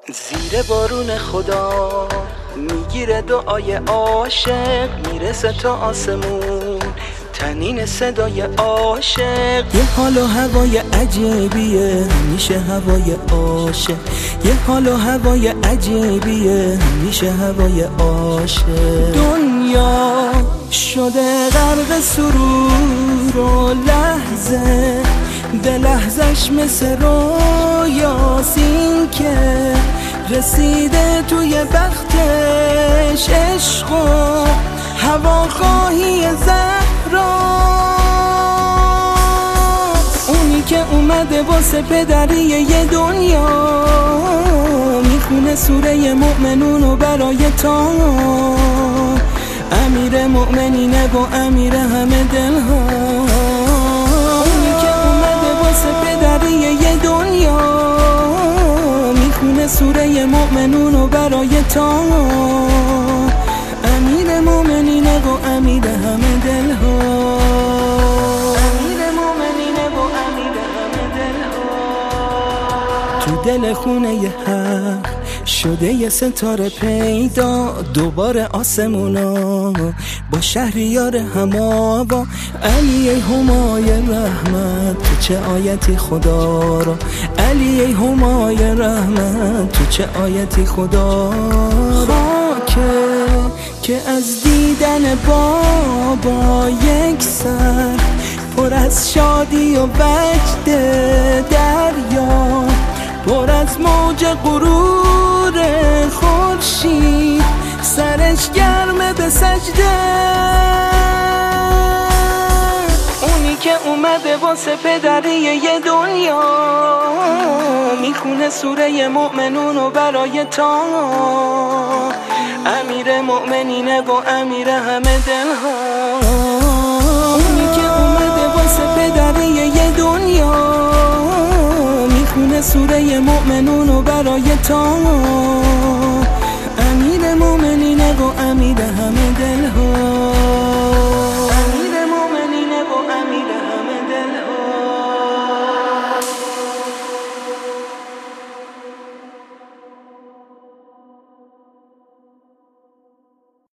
زیر بارون خدا میگیره دعای عاشق، میرسه تا آسمون تنین صدای عاشق. یه حال و هوای عجیبیه میشه هوای عاشق، یه حال و هوای عجیبیه میشه هوای عاشق. دنیا شده غرق سرور و لحظه به لحظش مثل رویاسین که رسیده توی بختش عشق و هواخواهی زهرا. اونی که اومده واسه پدری یه دنیا میخونه سوره مؤمنون برای تا امیر مؤمنینه و امیر همه دلها. اونی که اومده واسه پدری یه دنیا میخونه سوره مؤمنون برای تا امیر مؤمنینه و امیر همه دلها. امیر مؤمنینه و امیر همه دلها. تو دل خونه ی حق شده یه ستاره پیدا، دوباره آسمونا با شهریار هما با علی همای رحمت. تو چه آیتی خدا را علی همای رحمت، تو چه آیتی خدا خاکه که از دیدن بابا یک سر پر از شادی و وجد دریا، پر از موج غرور خورشید سرش گرمه به سجده. اونی که اومده واسه پدری یه دنیا میخونه سوره مؤمنون برای تا امیر مؤمنینه و امیر همه دلها. اونی که اومده واسه پدری یه دنیا میخونه سوره مؤمنون برای تا